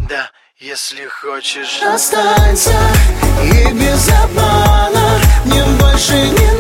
Да, если хочешь, останься и без обмана. Мне больше не